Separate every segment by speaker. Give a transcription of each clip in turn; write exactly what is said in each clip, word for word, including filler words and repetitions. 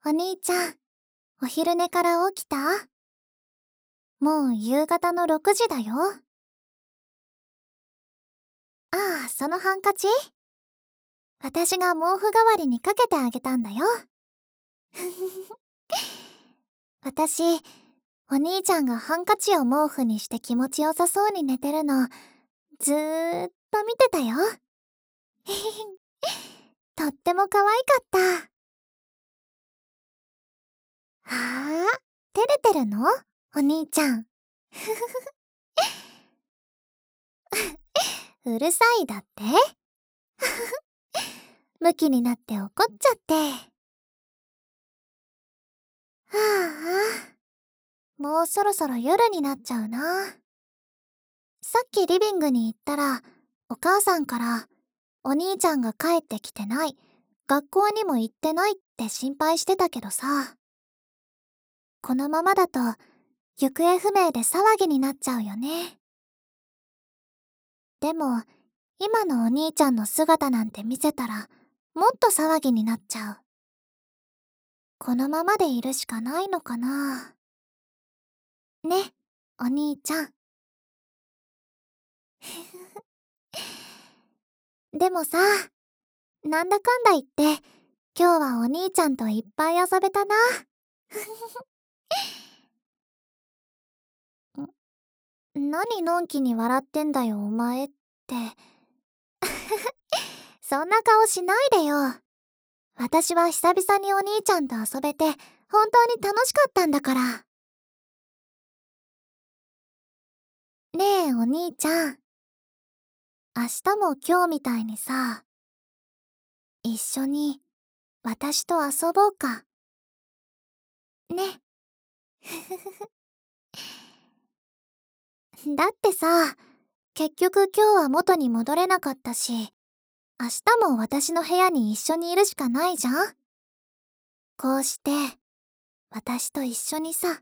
Speaker 1: お兄ちゃん、お昼寝から起きた？もう夕方のろくじだよ。ああ、そのハンカチ？私が毛布代わりにかけてあげたんだよ。私、お兄ちゃんがハンカチを毛布にして気持ちよさそうに寝てるの、ずーっと見てたよ。とっても可愛かった。はあ、照れてるの？お兄ちゃん。うるさいだって？ムキになって怒っちゃって。はあ、もうそろそろ夜になっちゃうな。さっきリビングに行ったら、お母さんから、お兄ちゃんが帰ってきてない、学校にも行ってないって心配してたけどさ。このままだと、行方不明で騒ぎになっちゃうよね。でも、今のお兄ちゃんの姿なんて見せたら、もっと騒ぎになっちゃう。このままでいるしかないのかな。ね、お兄ちゃん。でもさ、なんだかんだ言って、今日はお兄ちゃんといっぱい遊べたな。ん、何のんきに笑ってんだよお前って。そんな顔しないでよ。私は久々にお兄ちゃんと遊べて本当に楽しかったんだから。ねえお兄ちゃん、明日も今日みたいにさ、一緒に私と遊ぼうか。ね。だってさ、結局今日は元に戻れなかったし、明日も私の部屋に一緒にいるしかないじゃん。こうして、私と一緒にさ。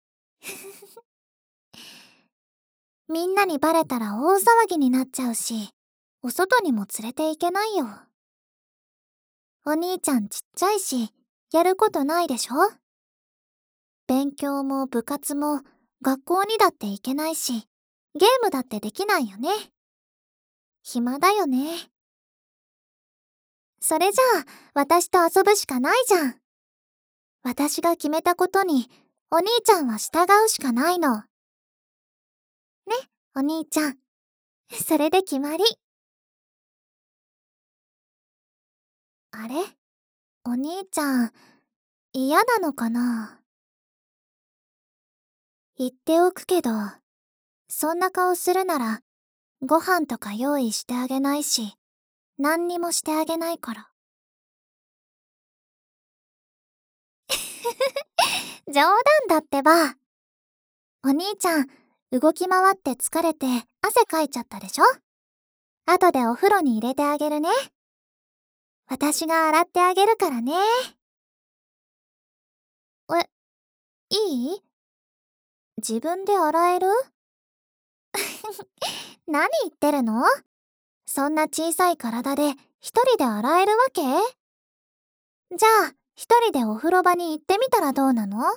Speaker 1: みんなにバレたら大騒ぎになっちゃうし、お外にも連れて行けないよ。お兄ちゃんちっちゃいし、やることないでしょ？勉強も部活も学校にだって行けないし、ゲームだってできないよね。暇だよね。それじゃあ、私と遊ぶしかないじゃん。私が決めたことに、お兄ちゃんは従うしかないの。ね、お兄ちゃん。それで決まり。あれ？お兄ちゃん、嫌なのかな？言っておくけど、そんな顔するなら、ご飯とか用意してあげないし、何にもしてあげないから。冗談だってば。お兄ちゃん、動き回って疲れて汗かいちゃったでしょ？後でお風呂に入れてあげるね。私が洗ってあげるからね。え、いい？自分で洗える？何言ってるの？そんな小さい体で一人で洗えるわけ？じゃあ、一人でお風呂場に行ってみたらどうなの？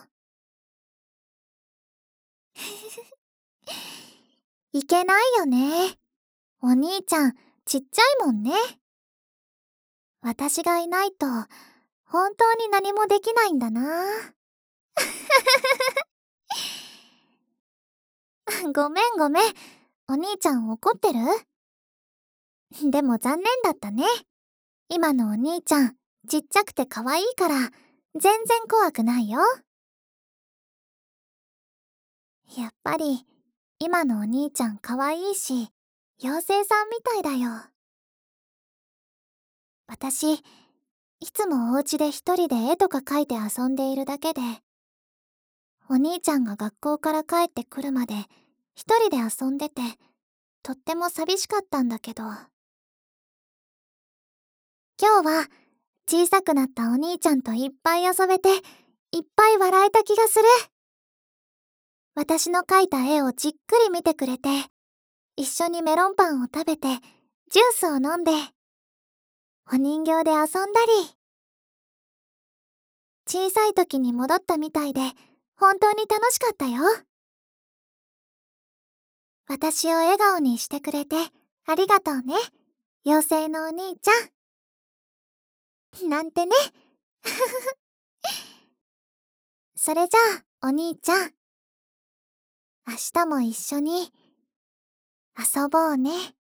Speaker 1: いけないよね。お兄ちゃん、ちっちゃいもんね。私がいないと、本当に何もできないんだな。ごめんごめん。お兄ちゃん怒ってる？でも残念だったね。今のお兄ちゃん、ちっちゃくて可愛いから、全然怖くないよ。やっぱり、今のお兄ちゃん可愛いし、妖精さんみたいだよ。私、いつもお家で一人で絵とか描いて遊んでいるだけで、お兄ちゃんが学校から帰ってくるまで一人で遊んでて、とっても寂しかったんだけど。今日は小さくなったお兄ちゃんといっぱい遊べて、いっぱい笑えた気がする。私の描いた絵をじっくり見てくれて、一緒にメロンパンを食べて、ジュースを飲んで、お人形で遊んだり。 小さい時に戻ったみたいで本当に楽しかったよ。私を笑顔にしてくれてありがとうね、妖精のお兄ちゃん。なんてね。それじゃあ、お兄ちゃん。明日も一緒に遊ぼうね。